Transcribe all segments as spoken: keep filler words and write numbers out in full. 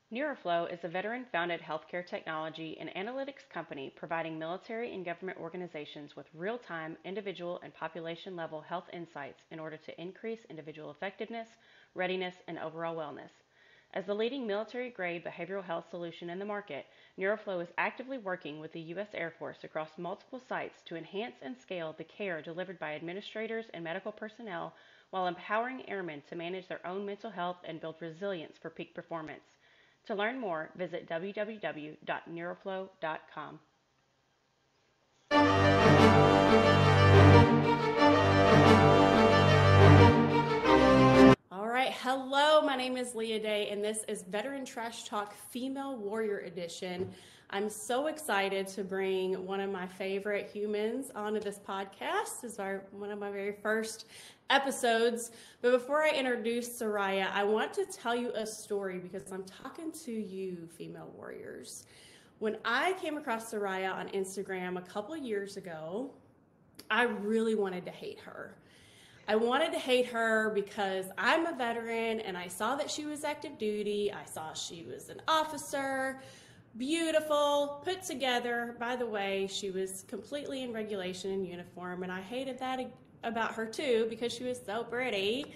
Neuroflow is a veteran-founded healthcare technology and analytics company providing military and government organizations with real-time, individual, and population-level health insights in order to increase individual effectiveness, readiness, and overall wellness. As the leading military-grade behavioral health solution in the market, Neuroflow is actively working with the U S Air Force across multiple sites to enhance and scale the care delivered by administrators and medical personnel while empowering airmen to manage their own mental health and build resilience for peak performance. To learn more, visit w w w dot neuroflow dot com. All right, hello, my name is Leah Day, and this is Veteran Trash Talk Female Warrior Edition. I'm so excited to bring one of my favorite humans onto this podcast. This is our, one of my very first episodes. But before I introduce Soraya, I want to tell you a story because I'm talking to you, female warriors. When I came across Soraya on Instagram a couple of years ago, I really wanted to hate her. I wanted to hate her because I'm a veteran and I saw that she was active duty. I saw she was an officer, beautiful, put together. By the way, she was completely in regulation and uniform, and I hated that about her too because she was so pretty.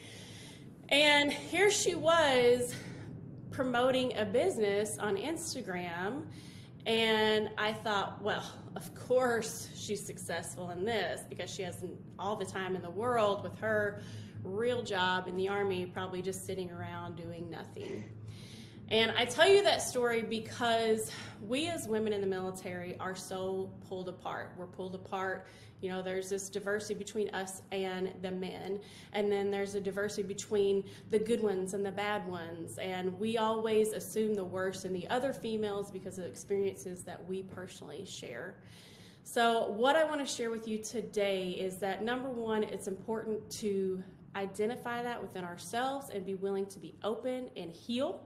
And here she was promoting a business on Instagram, and I thought, well, of course she's successful in this because she has all the time in the world with her real job in the Army, probably just sitting around doing nothing. And I tell you that story because we as women in the military are so pulled apart. We're pulled apart. You know, there's this diversity between us and the men. And then there's a diversity between the good ones and the bad ones. And we always assume the worst in the other females because of experiences that we personally share. So what I want to share with you today is that, number one, it's important to identify that within ourselves and be willing to be open and heal.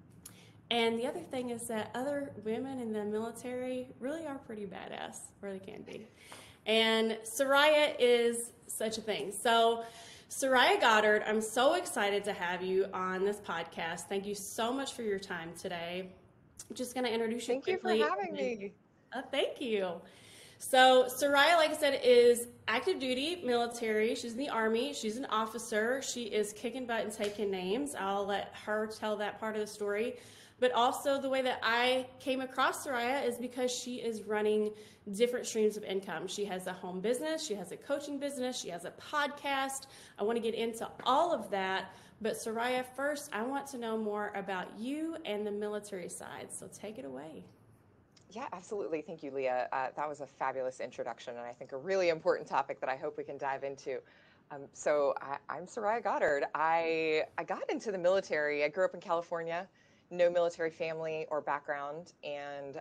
And the other thing is that other women in the military really are pretty badass, or they can be. And Soraya is such a thing. So Soraya Goddard, I'm so excited to have you on this podcast. Thank you so much for your time today. I'm just going to introduce you Thank you for quickly. having me. Uh, thank you. So Soraya, like I said, is active duty military. She's in the Army. She's an officer. She is kicking butt and taking names. I'll let her tell that part of the story. But also the way that I came across Soraya is because she is running different streams of income. She has a home business, she has a coaching business, she has a podcast. I want to get into all of that. But Soraya, first, I want to know more about you and the military side. So take it away. Yeah, absolutely. Thank you, Leah. Uh, that was a fabulous introduction, and I think a really important topic that I hope we can dive into. Um, so I, I'm Soraya Goddard. I, I got into the military. I grew up in California. No military family or background, and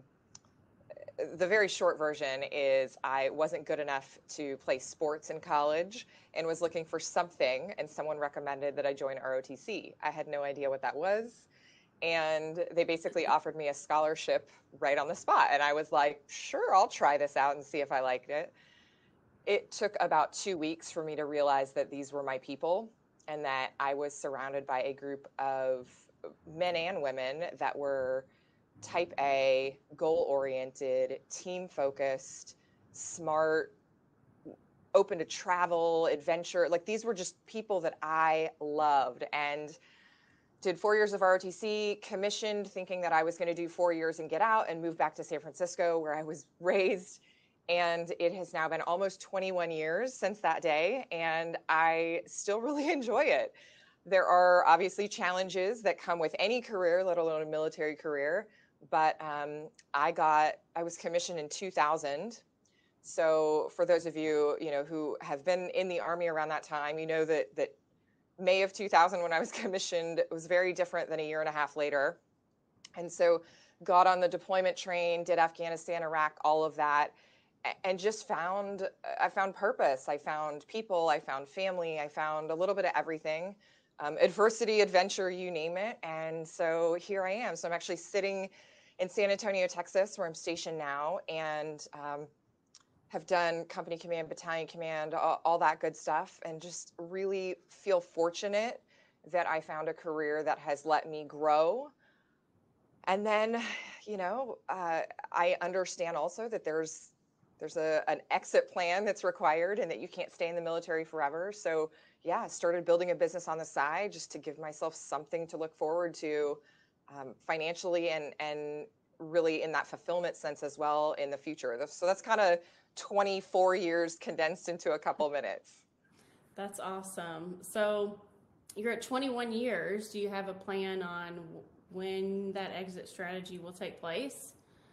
um, the very short version is I wasn't good enough to play sports in college and was looking for something, and someone recommended that I join R O T C. I had no idea what that was, and they basically offered me a scholarship right on the spot, and I was like, sure, I'll try this out and see if I liked it. It took about two weeks for me to realize that these were my people and that I was surrounded by a group of men and women that were type A, goal-oriented, team-focused, smart, open to travel, adventure. Like, these were just people that I loved, and did four years of R O T C, commissioned thinking that I was going to do four years and get out and move back to San Francisco where I was raised. And it has now been almost twenty-one years since that day, and I still really enjoy it. There are obviously challenges that come with any career, let alone a military career. But um, I got, I was commissioned in two thousand. So for those of you, you know, who have been in the Army around that time, you know that that May of two thousand, when I was commissioned, was very different than a year and a half later. And so got on the deployment train, did Afghanistan, Iraq, all of that, and just found, I found purpose. I found people, I found family, I found a little bit of everything. Um, adversity, adventure, you name it. And so here I am. So I'm actually sitting in San Antonio, Texas, where I'm stationed now, and um, have done company command, battalion command, all, all that good stuff, and just really feel fortunate that I found a career that has let me grow And then, you know, uh, I understand also that there's there's a an exit plan that's required and that you can't stay in the military forever. So yeah, I started building a business on the side just to give myself something to look forward to, um, financially and and really in that fulfillment sense as well in the future. So that's kind of twenty-four years condensed into a couple minutes. That's awesome. So you're at twenty-one years. Do you have a plan on when that exit strategy will take place?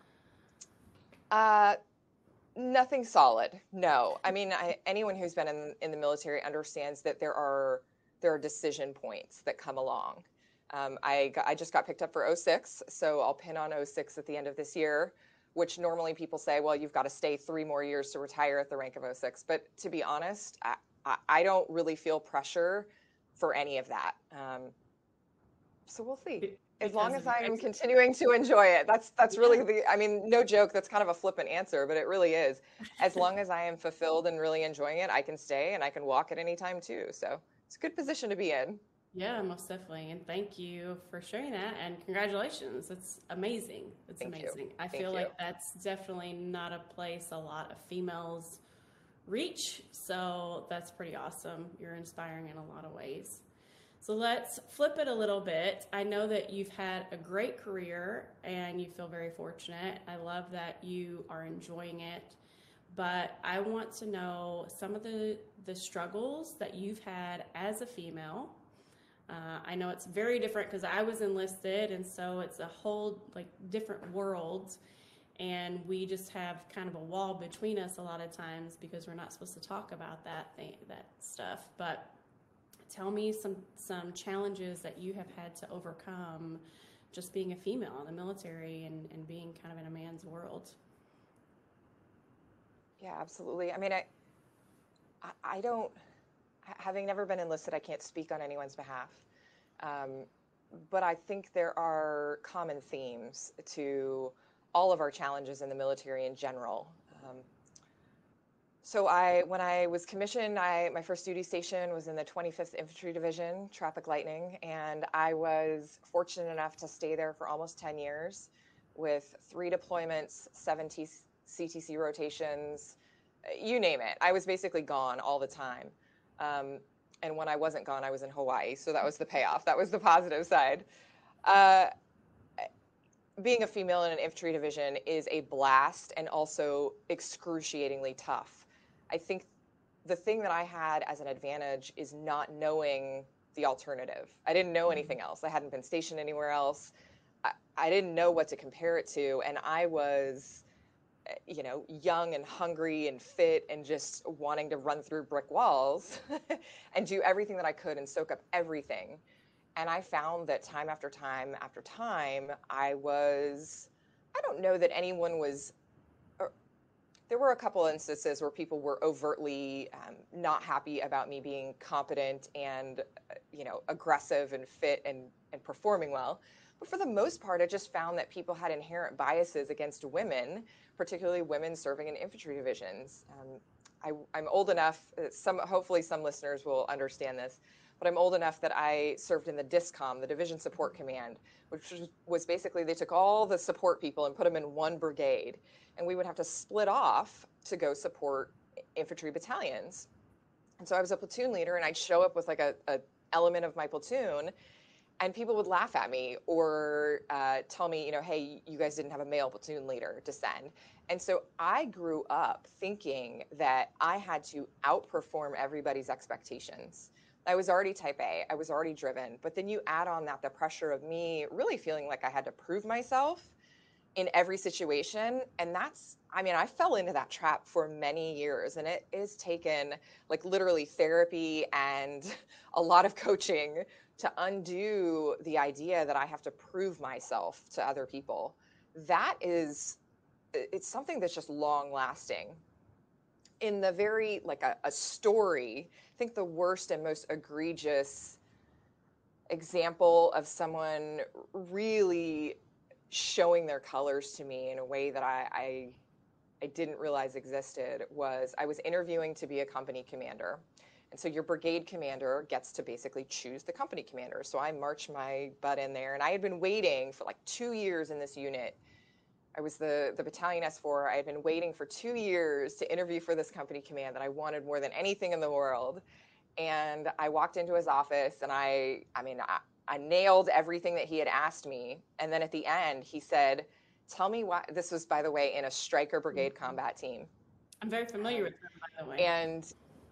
Uh, Nothing solid. No. I mean, I, anyone who's been in, in the military understands that there are there are decision points that come along. Um, I got, I just got picked up for oh six, so I'll pin on oh six at the end of this year, which normally people say, well, you've got to stay three more years to retire at the rank of oh six. But to be honest, I, I, I don't really feel pressure for any of that. Um, so we'll see. Be- As long because as of your I'm exit. continuing to enjoy it. That's that's really Yeah. the, I mean, no joke, that's kind of a flippant answer, but it really is. As long as I am fulfilled and really enjoying it, I can stay and I can walk at any time too. So it's a good position to be in. Yeah, most definitely. And thank you for sharing that. And congratulations. It's amazing. It's Thank you. amazing. I Thank feel you. like that's definitely not a place a lot of females reach. So that's pretty awesome. You're inspiring in a lot of ways. So let's flip it a little bit. I know that you've had a great career and you feel very fortunate. I love that you are enjoying it. But I want to know some of the, the struggles that you've had as a female. Uh, I know it's very different because I was enlisted, and so it's a whole like different world, and we just have kind of a wall between us a lot of times because we're not supposed to talk about that thing, that stuff. But tell me some some challenges that you have had to overcome just being a female in the military and, and being kind of in a man's world. Yeah, absolutely. I mean, I I, I don't, having never been enlisted, I can't speak on anyone's behalf. Um, but I think there are common themes to all of our challenges in the military in general. Um, so I, when I was commissioned, I my first duty station was in the twenty-fifth Infantry Division, Traffic Lightning, and I was fortunate enough to stay there for almost ten years, with three deployments, seven T- C T C rotations, you name it. I was basically gone all the time. Um, and when I wasn't gone, I was in Hawaii. So that was the payoff. That was the positive side. Uh, Being a female in an infantry division is a blast and also excruciatingly tough. I think the thing that I had as an advantage is not knowing the alternative. I didn't know anything else. I hadn't been stationed anywhere else. I, I didn't know what to compare it to. And I was, you know, young and hungry and fit and just wanting to run through brick walls and do everything that I could and soak up everything. And I found that time after time after time, I was, I don't know that anyone was, or there were a couple instances where people were overtly um, not happy about me being competent and, uh, you know, aggressive and fit and, and performing well. But for the most part, I just found that people had inherent biases against women, particularly women serving in infantry divisions. Um, I, I'm old enough, uh, some, hopefully some listeners will understand this, but I'm old enough that I served in the DISCOM, the Division Support Command, which was, was basically they took all the support people and put them in one brigade, and we would have to split off to go support infantry battalions. And so I was a platoon leader, and I'd show up with like a, a element of my platoon, and people would laugh at me or uh, tell me, you know, hey, you guys didn't have a male platoon leader to send. And so I grew up thinking that I had to outperform everybody's expectations. I was already type A, I was already driven, but then you add on that the pressure of me really feeling like I had to prove myself in every situation. And that's, I mean, I fell into that trap for many years, and it is taken like literally therapy and a lot of coaching to undo the idea that I have to prove myself to other people. That is, it's something that's just long lasting. In the very, like a, a story, I think the worst and most egregious example of someone really showing their colors to me in a way that I, I, I didn't realize existed was I was interviewing to be a company commander. And so your brigade commander gets to basically choose the company commander. So I marched my butt in there, and I had been waiting for like two years in this unit. I was the, the battalion S four. I had been waiting for two years to interview for this company command that I wanted more than anything in the world. And I walked into his office, and I, I mean, I, I nailed everything that he had asked me. And then at the end, he said, tell me why, this was, by the way, in a Stryker brigade Mm-hmm. combat team. I'm very familiar Um, with them, by the way. and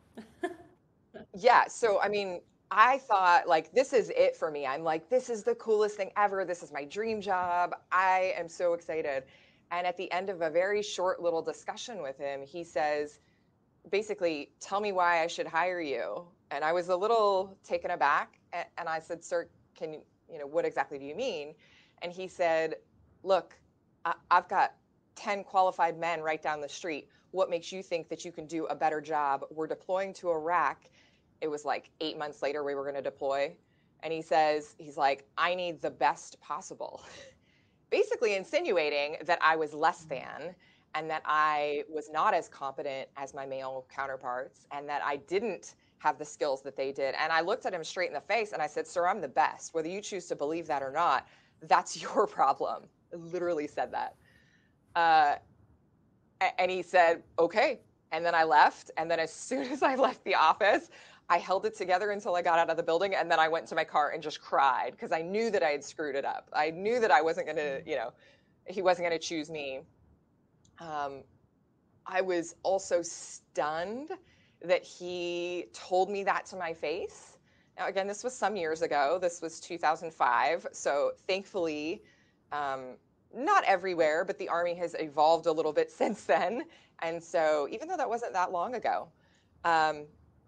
yeah, so I mean, I thought like this is it for me. I'm like, this is the coolest thing ever. This is my dream job. I am so excited. And at the end of a very short little discussion with him, he says, basically, tell me why I should hire you. And I was a little taken aback. And I said, sir, can you, you know, what exactly do you mean? And he said, look, I've got ten qualified men right down the street. What makes you think that you can do a better job? We're deploying to Iraq. It was like eight months later we were going to deploy. And he says, he's like, I need the best possible. Basically insinuating that I was less than and that I was not as competent as my male counterparts and that I didn't have the skills that they did. And I looked at him straight in the face and I said, sir, I'm the best. Whether you choose to believe that or not, that's your problem. I literally said that. Uh, and he said, okay. And then I left. And then as soon as I left the office, I held it together until I got out of the building. And then I went to my car and just cried because I knew that I had screwed it up. I knew that I wasn't going to, you know, he wasn't going to choose me. Um, I was also stunned that he told me that to my face. Now, again, this was some years ago. This was two thousand five. So thankfully, um, not everywhere, but the Army has evolved a little bit since then. And so even though that wasn't that long ago, um,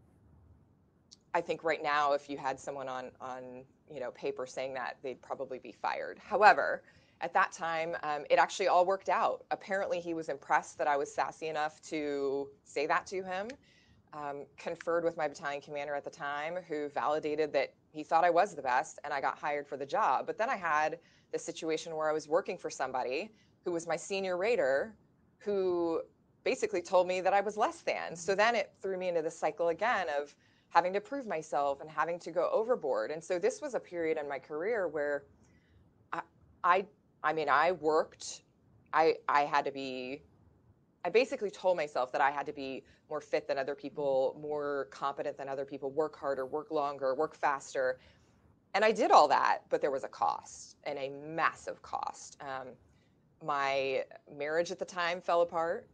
I think right now, if you had someone on, on you know, paper saying that, they'd probably be fired. However, at that time, um, it actually all worked out. Apparently, he was impressed that I was sassy enough to say that to him, um, conferred with my battalion commander at the time, who validated that he thought I was the best, and I got hired for the job. But then I had the situation where I was working for somebody who was my senior raider, who basically told me that I was less than. So then it threw me into the cycle again of having to prove myself and having to go overboard. And so this was a period in my career where I, I, I mean, I worked, I, I had to be, I basically told myself that I had to be more fit than other people, more competent than other people, work harder, work longer, work faster. And I did all that, but there was a cost, and a massive cost. Um, my marriage at the time fell apart.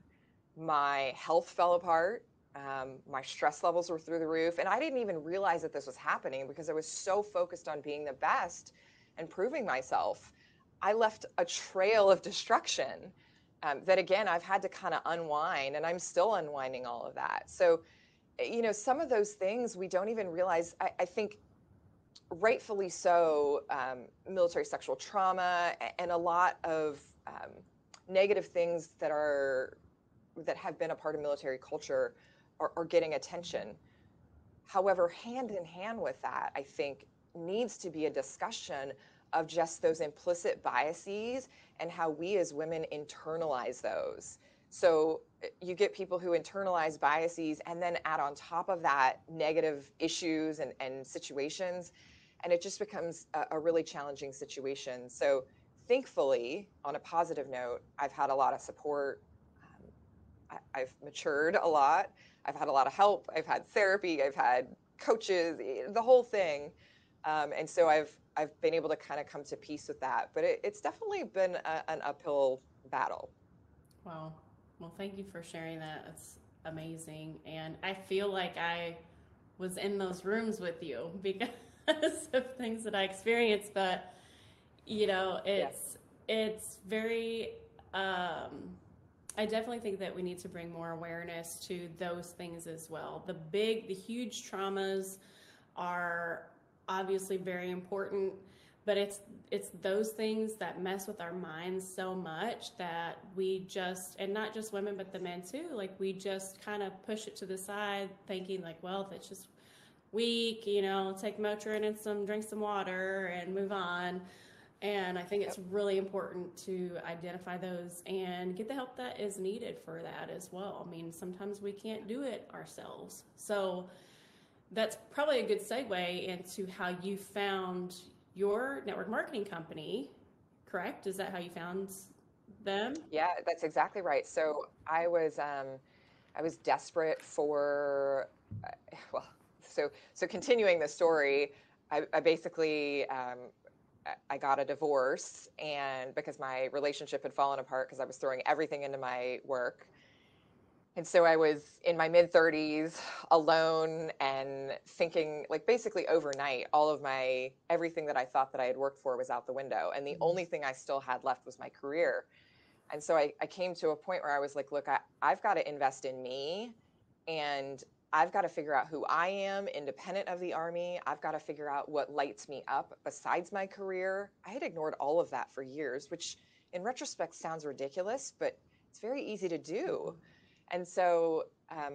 My health fell apart. Um, my stress levels were through the roof. And I didn't even realize that this was happening because I was so focused on being the best and proving myself. I left a trail of destruction um, that, again, I've had to kind of unwind, and I'm still unwinding all of that. So, you know, some of those things we don't even realize. I, I think rightfully so, um, military sexual trauma and a lot of um, negative things that are that have been a part of military culture are, are getting attention. However, hand in hand with that, I think needs to be a discussion of just those implicit biases and how we as women internalize those. So you get people who internalize biases and then add on top of that negative issues and, and situations, and it just becomes a, a really challenging situation. So thankfully, on a positive note, I've had a lot of support. Um, I, I've matured a lot. I've had a lot of help. I've had therapy. I've had coaches, the whole thing. Um, and so I've I've been able to kind of come to peace with that. But it, it's definitely been a, an uphill battle. Wow. Well, thank you for sharing that. It's amazing. And I feel like I was in those rooms with you because of things that I experienced. But, you know, it's, yeah. it's very, um, I definitely think that we need to bring more awareness to those things as well. The big, the huge traumas are obviously very important, but it's it's those things that mess with our minds so much that we just, and not just women but the men too, like we just kind of push it to the side thinking like, well, if it's just weak, you know, take Motrin and some drink some water and move on. And I think it's really important to identify those and get the help that is needed for that as well. I mean, sometimes we can't do it ourselves. So that's probably a good segue into how you found your network marketing company, correct? Is that how you found them? Yeah, that's exactly right. So I was um, I was desperate for uh, well, so so continuing the story, I, I basically um, I I got a divorce, and because my relationship had fallen apart because I was throwing everything into my work. And so I was in my mid thirties alone and thinking, like, basically overnight, all of my everything that I thought that I had worked for was out the window. And the only thing I still had left was my career. And so I, I came to a point where I was like, look, I, I've got to invest in me, and I've got to figure out who I am independent of the Army. I've got to figure out what lights me up besides my career. I had ignored all of that for years, which in retrospect sounds ridiculous, but it's very easy to do. And so um,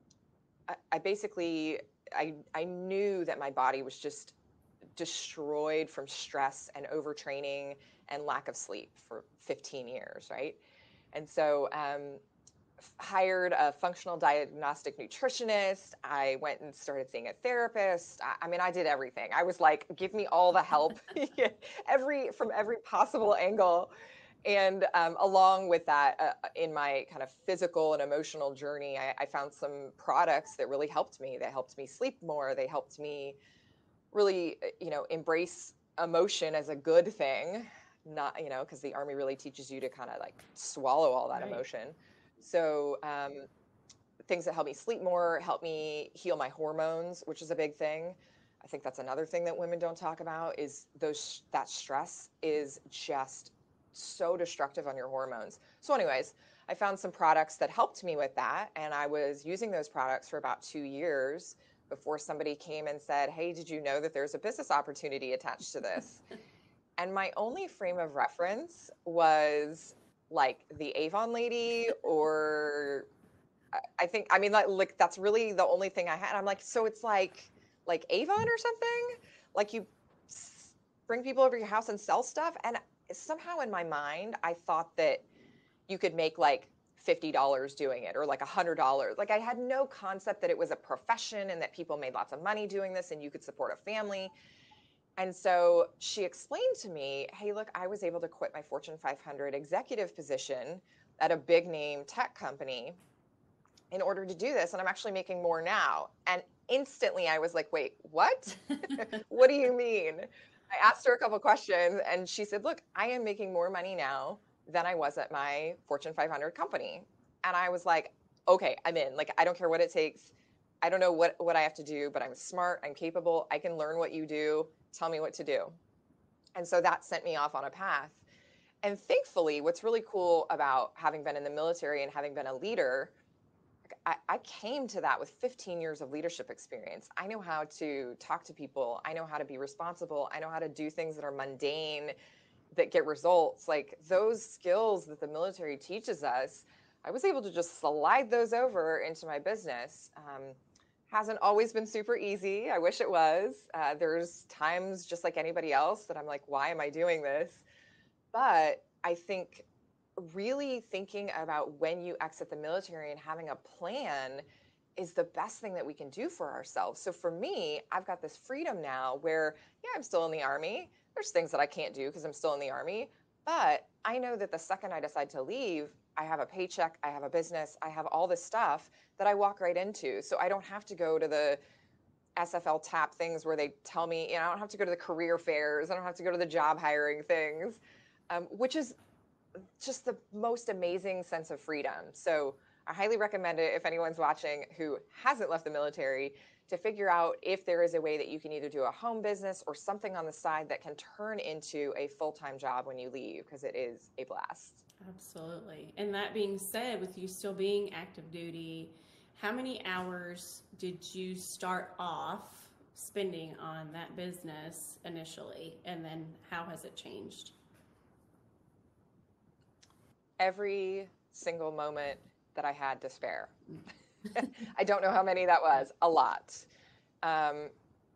I, I basically, I, I knew that my body was just destroyed from stress and overtraining and lack of sleep for fifteen years, right? And so um, hired a functional diagnostic nutritionist. I went and started seeing a therapist. I, I mean, I did everything. I was like, give me all the help, every from every possible angle. And um, along with that, uh, in my kind of physical and emotional journey, I, I found some products that really helped me. They helped me sleep more. They helped me really, uh, you know, embrace emotion as a good thing, not, you know, because the Army really teaches you to kind of like swallow all that Right. emotion. So um, things that help me sleep more, help me heal my hormones, which is a big thing. I think that's another thing that women don't talk about is those that stress is just so destructive on your hormones. So anyways, I found some products that helped me with that, and I was using those products for about two years before somebody came and said, "Hey, did you know that there's a business opportunity attached to this?" And my only frame of reference was like the Avon lady, or I think, I mean, like, like that's really the only thing I had. I'm like, so it's like like Avon or something? Like you s- bring people over your house and sell stuff? And somehow in my mind, I thought that you could make like fifty dollars doing it or like one hundred dollars. Like I had no concept that it was a profession and that people made lots of money doing this and you could support a family. And so she explained to me, hey, look, I was able to quit my Fortune five hundred executive position at a big name tech company in order to do this. And I'm actually making more now. And instantly I was like, wait, what? What do you mean? I asked her a couple questions and she said, look, I am making more money now than I was at my Fortune five hundred company. And I was like, okay, I'm in. Like, I don't care what it takes. I don't know what, what I have to do, but I'm smart. I'm capable. I can learn what you do. Tell me what to do. And so that sent me off on a path. And thankfully, what's really cool about having been in the military and having been a leader, I, I came to that with fifteen years of leadership experience. I know how to talk to people. I know how to be responsible. I know how to do things that are mundane that get results. Like those skills that the military teaches us, I was able to just slide those over into my business. Um, hasn't always been super easy. I wish it was. Uh, there's times just like anybody else that I'm like, why am I doing this? But I think really thinking about when you exit the military and having a plan is the best thing that we can do for ourselves. So for me, I've got this freedom now where, yeah, I'm still in the Army. There's things that I can't do because I'm still in the Army. But I know that the second I decide to leave, I have a paycheck, I have a business, I have all this stuff that I walk right into. So I don't have to go to the S F L TAP things where they tell me, you know, I don't have to go to the career fairs. I don't have to go to the job hiring things, um, which is just the most amazing sense of freedom. So I highly recommend it if anyone's watching who hasn't left the military to figure out if there is a way that you can either do a home business or something on the side that can turn into a full-time job when you leave, because it is a blast. Absolutely. And that being said, with you still being active duty, how many hours did you start off spending on that business initially? And then how has it changed? Every single moment that I had to spare. I don't know how many that was, a lot. Um,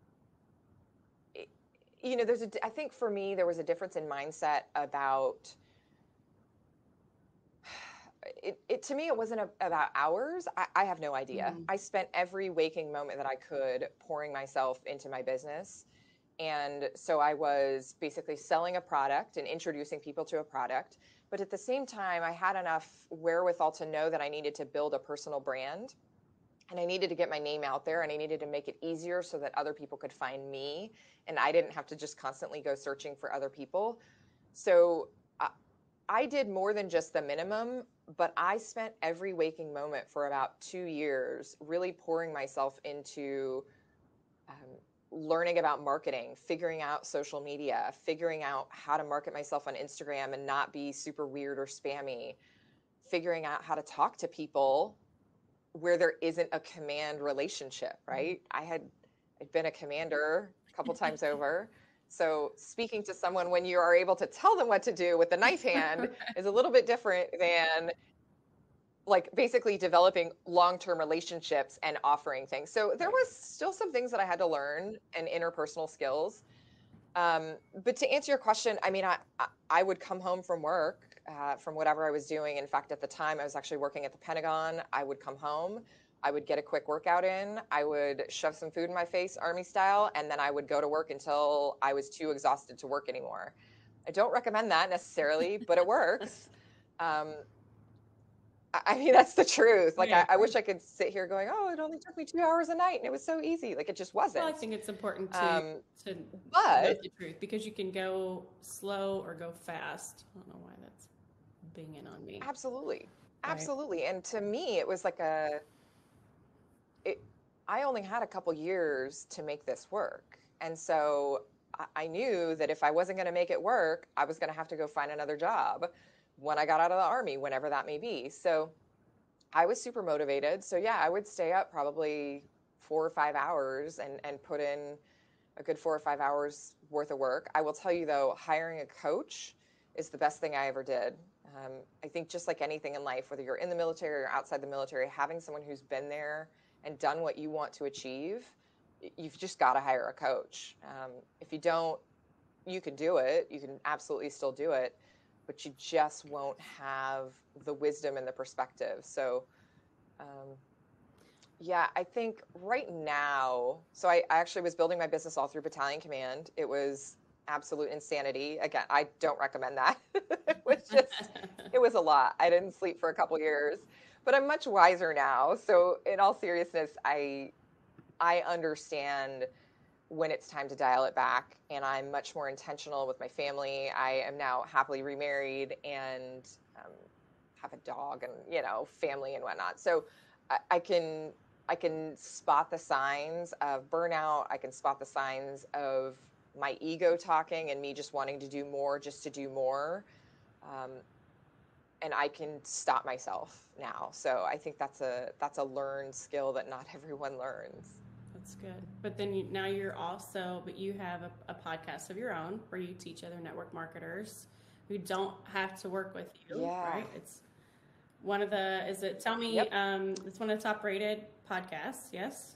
you know, there's a, I think for me, there was a difference in mindset about it, it to me, it wasn't a, about hours. I, I have no idea. Mm-hmm. I spent every waking moment that I could pouring myself into my business. And so I was basically selling a product and introducing people to a product. But at the same time, I had enough wherewithal to know that I needed to build a personal brand and I needed to get my name out there and I needed to make it easier so that other people could find me and I didn't have to just constantly go searching for other people. So I, I did more than just the minimum, but I spent every waking moment for about two years really pouring myself into um, learning about marketing, figuring out social media, figuring out how to market myself on Instagram and not be super weird or spammy, figuring out how to talk to people where there isn't a command relationship, right? I had I'd been a commander a couple times over. So speaking to someone when you are able to tell them what to do with the knife hand is a little bit different than like basically developing long-term relationships and offering things. So there Right. was still some things that I had to learn and interpersonal skills. Um, but to answer your question, I mean, I, I would come home from work, uh, from whatever I was doing. In fact, at the time I was actually working at the Pentagon. I would come home, I would get a quick workout in, I would shove some food in my face, army style, and then I would go to work until I was too exhausted to work anymore. I don't recommend that necessarily, but it works. Um, I mean, that's the truth. Like, I, Right. I wish I could sit here going, oh, it only took me two hours a night and it was so easy. Like, it just Well, I wasn't. think it's important to Um, to but note the truth because you can go slow or go fast. I don't know why that's binging on me. absolutely, Right. absolutely. And to me, it was like a, it, I only had a couple years to make this work. And so I, I knew that if I wasn't going to make it work, I was going to have to go find another job when I got out of the army, whenever that may be. So I was super motivated. So yeah, I would stay up probably four or five hours and, and put in a good four or five hours worth of work. I will tell you though, hiring a coach is the best thing I ever did. Um, I think just like anything in life, whether you're in the military or outside the military, having someone who's been there and done what you want to achieve, you've just got to hire a coach. Um, if you don't, you can do it. You can absolutely still do it, but you just won't have the wisdom and the perspective. So, um, yeah, I think right now, so I, I actually was building my business all through Battalion Command. It was absolute insanity. Again, I don't recommend that. It was just, it was a lot. I didn't sleep for a couple years, but I'm much wiser now. So in all seriousness, I I understand when it's time to dial it back and I'm much more intentional with my family. I am now happily remarried and um, have a dog and, you know, family and whatnot. So I, I can I can spot the signs of burnout. I can spot the signs of my ego talking and me just wanting to do more just to do more. Um, and I can stop myself now. So I think that's a that's a learned skill that not everyone learns. That's good. But then you, now you're also, but you have a, a podcast of your own where you teach other network marketers who don't have to work with you, Yeah. right? It's one of the, is it, tell me, Yep. um, it's one of the top rated podcasts, yes?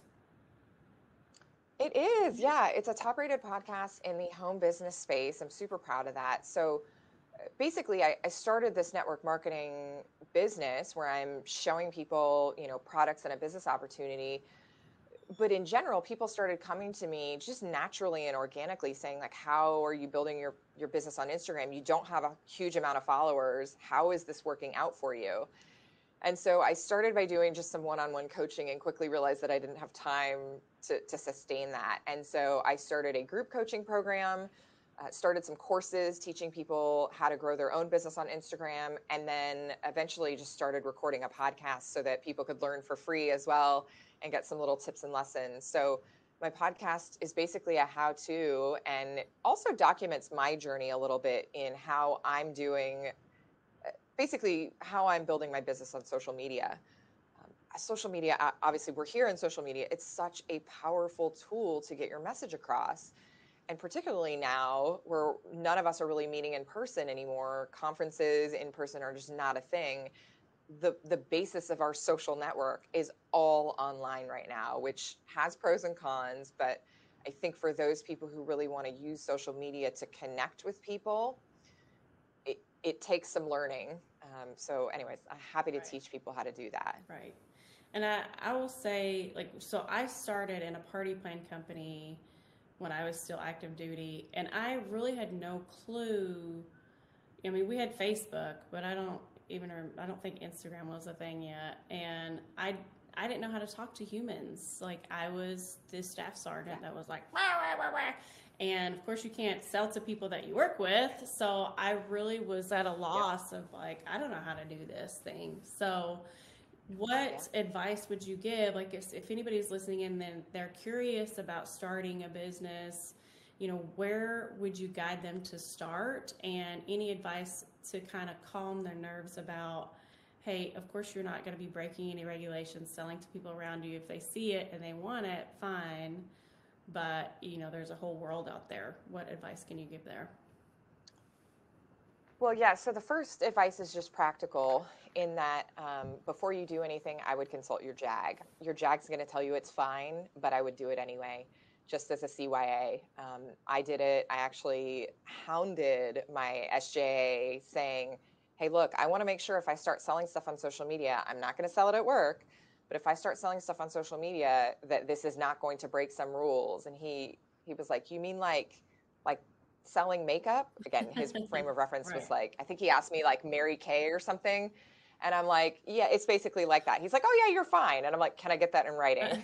It is. Yeah. It's a top rated podcast in the home business space. I'm super proud of that. So basically, I, I started this network marketing business where I'm showing people, you know, products and a business opportunity. But in general, people started coming to me just naturally and organically saying, like, how are you building your, your business on Instagram? You don't have a huge amount of followers. How is this working out for you? And so I started by doing just some one-on-one coaching and quickly realized that I didn't have time to, to sustain that. And so I started a group coaching program, uh, started some courses teaching people how to grow their own business on Instagram, and then eventually just started recording a podcast so that people could learn for free as well and get some little tips and lessons. So my podcast is basically a how-to and also documents my journey a little bit in how I'm doing basically how I'm building my business on social media. Um, social media, obviously, we're here in social media. It's such a powerful tool to get your message across. And particularly now, where none of us are really meeting in person anymore, conferences in person are just not a thing. The, the basis of our social network is all online right now, which has pros and cons. But I think for those people who really want to use social media to connect with people, it, it takes some learning. Um, so anyways, I'm happy to Right. teach people how to do that. Right. And I, I will say, like, so I started in a party plan company when I was still active duty, and I really had no clue. I mean, we had Facebook, but I don't even, I don't think Instagram was a thing yet. And I, I didn't know how to talk to humans. Like, I was this staff sergeant Yeah. that was like, wah, wah, wah, wah. And of course, you can't sell to people that you work with. So I really was at a loss of like, I don't know how to do this thing. So, what Yeah. advice would you give? Like, if, if anybody's listening in, then they're curious about starting a business, you know, where would you guide them to start? And any advice to kind of calm their nerves about, hey, of course, you're not going to be breaking any regulations, selling to people around you. If they see it and they want it, fine. But, you know, there's a whole world out there. What advice can you give there? Well, yeah. So the first advice is just practical in that um, before you do anything, I would consult your JAG. Your JAG's going to tell you it's fine, but I would do it anyway, just as a C Y A. Um, I did it. I actually hounded my S J A saying, hey, look, I want to make sure if I start selling stuff on social media, I'm not going to sell it at work, but if I start selling stuff on social media, that this is not going to break some rules. And he he was like, you mean like like selling makeup? Again, his frame of reference was Right. like, I think he asked me like Mary Kay or something. And I'm like, yeah, it's basically like that. He's like, oh yeah, you're fine. And I'm like, can I get that in writing?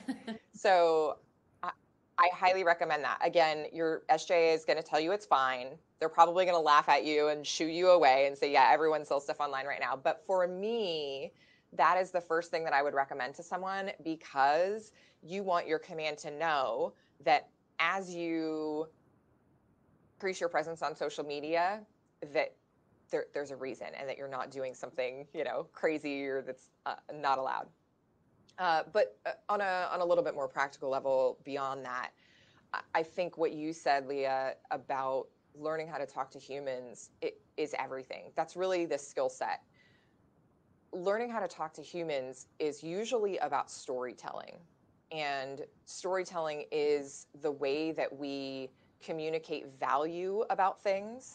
So I, I highly recommend that. Again, your S J A is going to tell you it's fine. They're probably going to laugh at you and shoo you away and say, yeah, everyone sells stuff online right now. But for me, that is the first thing that I would recommend to someone, because you want your command to know that as you increase your presence on social media, that there, there's a reason, and that you're not doing something, you know, crazy or that's uh, not allowed. Uh, but uh, on a on a little bit more practical level beyond that, I, I think what you said, Leah, about learning how to talk to humans, it is everything. That's really the skill set. Learning how to talk to humans is usually about storytelling. And storytelling is the way that we communicate value about things.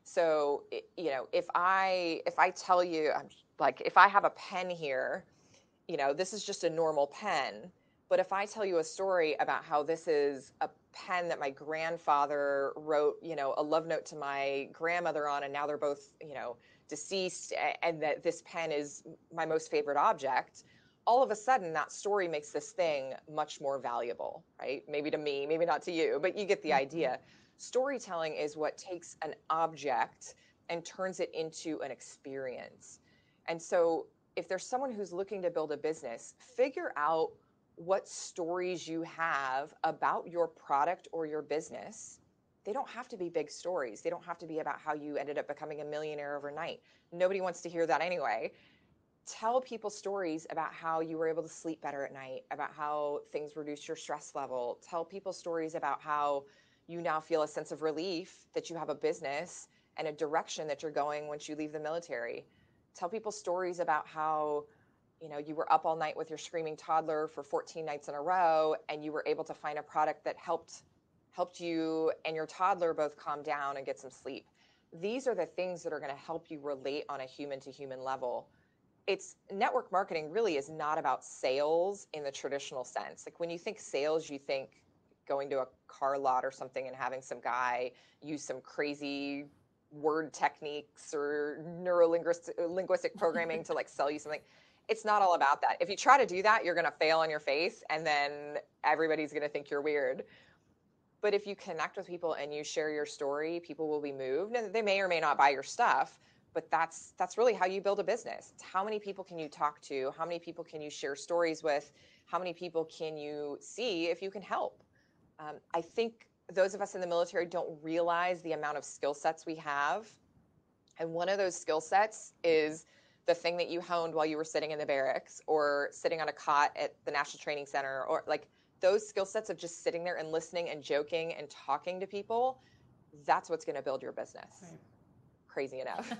So, you know, if I if I tell you, I'm like, if I have a pen here, you know, this is just a normal pen. But if I tell you a story about how this is a pen that my grandfather wrote, you know, a love note to my grandmother on, and now they're both, you know, deceased, and that this pen is my most favorite object, all of a sudden that story makes this thing much more valuable, right? Maybe to me, maybe not to you, but you get the Mhm. idea. Storytelling is what takes an object and turns it into an experience. And so if there's someone who's looking to build a business, figure out what stories you have about your product or your business. They don't have to be big stories. They don't have to be about how you ended up becoming a millionaire overnight. Nobody wants to hear that anyway. Tell people stories about how you were able to sleep better at night, about how things reduced your stress level. Tell people stories about how you now feel a sense of relief that you have a business and a direction that you're going once you leave the military. Tell people stories about how, you know, you were up all night with your screaming toddler for fourteen nights in a row, and you were able to find a product that helped helped you and your toddler both calm down and get some sleep. These are the things that are going to help you relate on a human to human level. It's network marketing really is not about sales in the traditional sense. Like when you think sales, you think going to a car lot or something and having some guy use some crazy word techniques or neurolinguistic linguistic programming to like sell you something. It's not all about that. If you try to do that, you're going to fail on your face, and then everybody's going to think you're weird. But if you connect with people and you share your story, people will be moved, and they may or may not buy your stuff, but that's that's really how you build a business. It's how many people can you talk to? How many people can you share stories with? How many people can you see if you can help? Um, I think those of us in the military don't realize the amount of skill sets we have. And one of those skill sets is the thing that you honed while you were sitting in the barracks or sitting on a cot at the National Training Center, or like those skill sets of just sitting there and listening and joking and talking to people. That's what's going to build your business. Right. Crazy enough.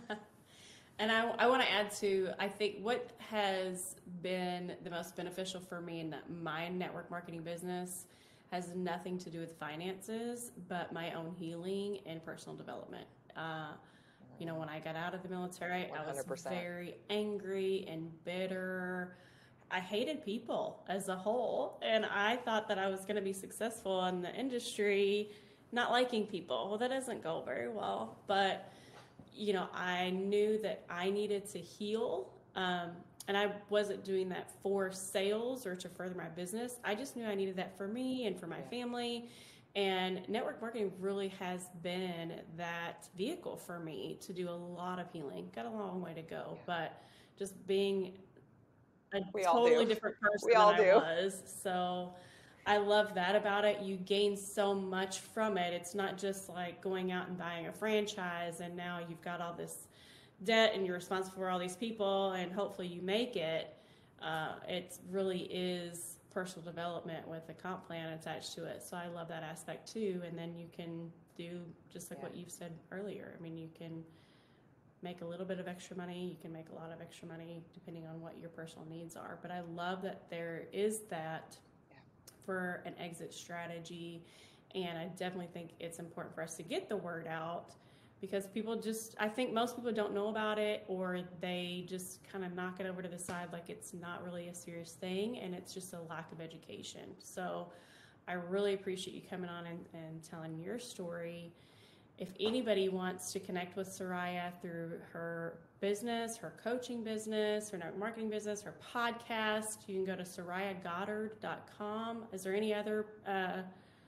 And I, I want to add to, I think what has been the most beneficial for me in my network marketing business has nothing to do with finances, but my own healing and personal development. Uh, You know, when I got out of the military, I was one hundred percent. very angry and bitter. I hated people as a whole, and I thought that I was going to be successful in the industry not liking people. Well, that doesn't go very well, but you know, I knew that I needed to heal, um, and I wasn't doing that for sales or to further my business. I just knew I needed that for me and for my Yeah. family. And network marketing really has been that vehicle for me to do a lot of healing. Got a long way to go, Yeah. but just being a We all totally do. different person We than all I do. was. So I love that about it. You gain so much from it. It's not just like going out and buying a franchise and now you've got all this debt and you're responsible for all these people and hopefully you make it. Uh, it really is personal development with a comp plan attached to it. So I love that aspect too. And then you can do just like Yeah. what you've said earlier. I mean, you can make a little bit of extra money. You can make a lot of extra money depending on what your personal needs are. But I love that there is that Yeah. for an exit strategy. And I definitely think it's important for us to get the word out because people just, I think most people don't know about it or they just kind of knock it over to the side like it's not really a serious thing and it's just a lack of education. So I really appreciate you coming on and, and telling your story. If anybody wants to connect with Soraya through her business, her coaching business, her network marketing business, her podcast, you can go to soraya goddard dot com. Is there any other, uh,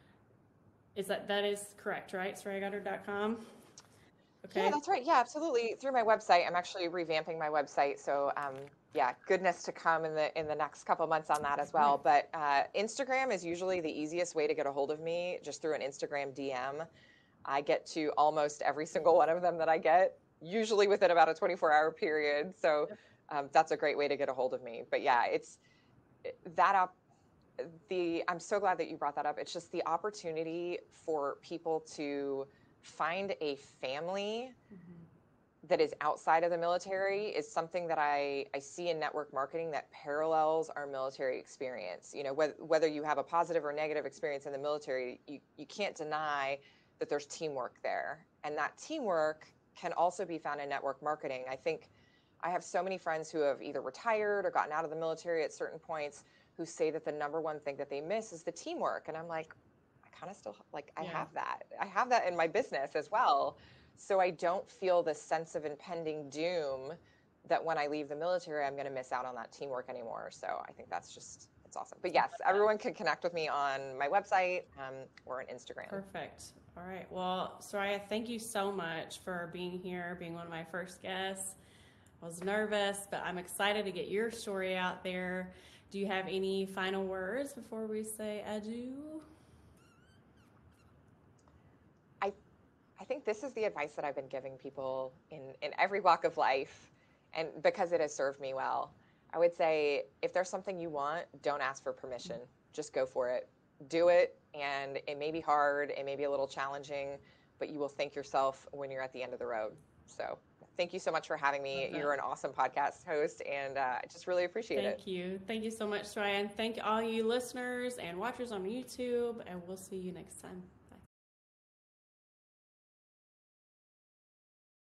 is that, that is correct, right? soraya goddard dot com? Okay. Yeah, that's right. Yeah, absolutely. Through my website, I'm actually revamping my website. So, um, yeah, goodness to come in the in the next couple months on that as well. But uh, Instagram is usually the easiest way to get a hold of me, just through an Instagram D M. I get to almost every single one of them that I get, usually within about a twenty-four hour period. So um, that's a great way to get a hold of me. But yeah, it's that up. The I'm so glad that you brought that up. It's just the opportunity for people to find a family Mhm. that is outside of the military is something that I, I see in network marketing that parallels our military experience. You know, whether, whether you have a positive or negative experience in the military, you, you can't deny that there's teamwork there. And that teamwork can also be found in network marketing. I think I have so many friends who have either retired or gotten out of the military at certain points who say that the number one thing that they miss is the teamwork. And I'm like, I kind of still like, I Yeah. have that. I have that in my business as well. So I don't feel the sense of impending doom that when I leave the military, I'm going to miss out on that teamwork anymore. So I think that's just, it's awesome. But yes, everyone can connect with me on my website um, or on Instagram. Perfect. All right. Well, Soraya, thank you so much for being here, being one of my first guests. I was nervous, but I'm excited to get your story out there. Do you have any final words before we say adieu? I, I think this is the advice that I've been giving people in, in every walk of life, and because it has served me well. I would say if there's something you want, don't ask for permission. Just go for it. Do it, and it may be hard, it may be a little challenging, but you will thank yourself when you're at the end of the road. So thank you so much for having me. You're an awesome podcast host, and uh, I just really appreciate Thank it. Thank you. Thank you so much, Soraya. And thank all you listeners and watchers on YouTube, and we'll see you next time.